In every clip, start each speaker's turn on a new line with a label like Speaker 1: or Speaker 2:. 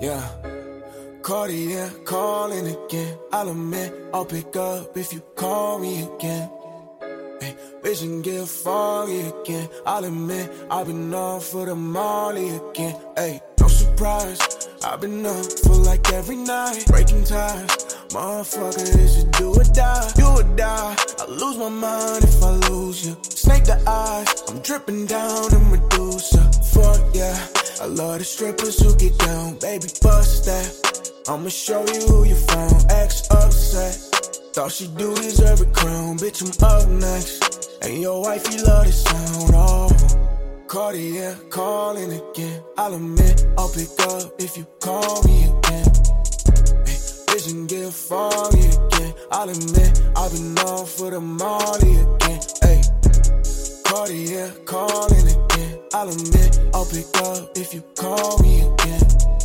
Speaker 1: Yeah. Cartier calling again. I'll admit I'll pick up if you call me again. Hey, vision get foggy again. I'll admit I've been off for the molly again. Hey, no surprise, I've been up for like every night, breaking ties. Motherfucker, this is do or die. Do or die. I lose my mind if I lose you. Snake the eyes, I'm dripping down in Medusa. Fuck yeah, I love the strippers who get down. Baby, bust that. I'ma show you who you found. Ex upset. Thought she do deserve a crown. Bitch, I'm up next. And your wifey love the sound. Oh, Cartier calling again. I'll admit I'll pick up if you call me again. Hey, vision get foggy again. I'll admit I've been off for the molly again. Hey, Cartier calling again. I'll admit I'll pick up if you call me again.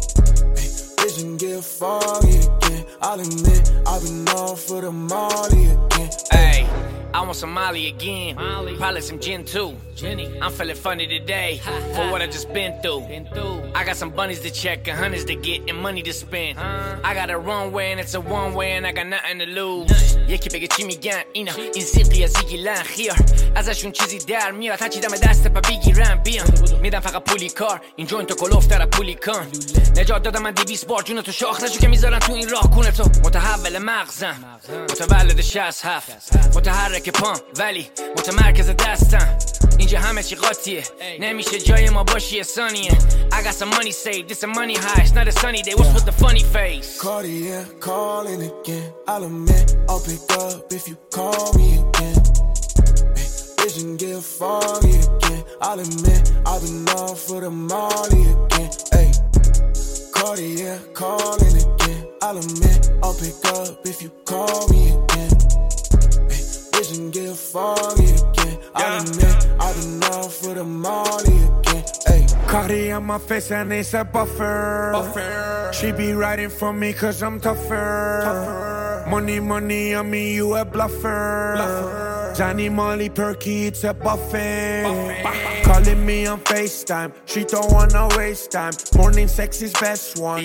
Speaker 1: Vision get foggy again. I'll admit I've been off for the molly again.
Speaker 2: Ayy, I want some Molly again. Probably some gin too. I'm feeling funny today for what I just been through. I got some bunnies to check and honeys to get and money to spend. I got a runway and it's a one way and I got nothing to lose. یکی بگه چی میگن اینا این زیقی از زیگیلن خیار ازشون چیزی در میاد هرچی دم دست پا بگیرن بیان میدم فقط پولی کار این جوینتو کلوفتر پولی کن نجات دادم من 200 بار جونتو شاخ نشو که میذارن تو این راه کونه تو متحول مغزم متولد 67 متحرک پام ولی متمرکز دستم اینجا همه چی قاطیه نمیشه جای ما باشی یه ثانیه I got some money saved, this a money high, it's not a sunny day, what's with the funny face?
Speaker 1: Cartier calling again, I'll admit I'll pick up if you call me again. Hey, vision get foggy again, I'll admit I've been off for the molly again. Hey, Cartier calling again, I'll admit I'll pick up if you call me again. Hey, vision get foggy again, I'll admit I've been off for the molly again. Hey,
Speaker 3: Cardi on my face and it's a buffer. She be riding for me cause I'm tougher. Money, money on me, you a bluffer. Johnny, Molly, Perky, it's a buffet. Calling me on FaceTime, she don't wanna waste time. Morning sex is best one.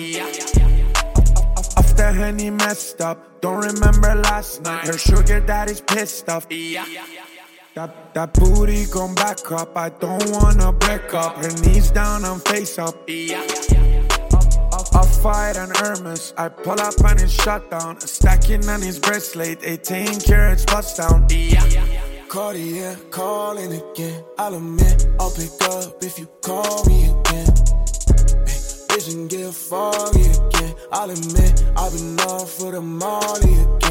Speaker 3: After Henny messed up, don't remember last night. Her sugar daddy's pissed off. That booty gon' back up, I don't wanna break up. Her knees down, I'm face up. I'll fight on Hermes, I pull up and it's shut down. Stacking on his bracelet, 18 carats bust down.
Speaker 1: Cartier calling again, I'll admit I'll pick up if you call me again. Hey, vision get foggy again, I'll admit I've been off for the molly again.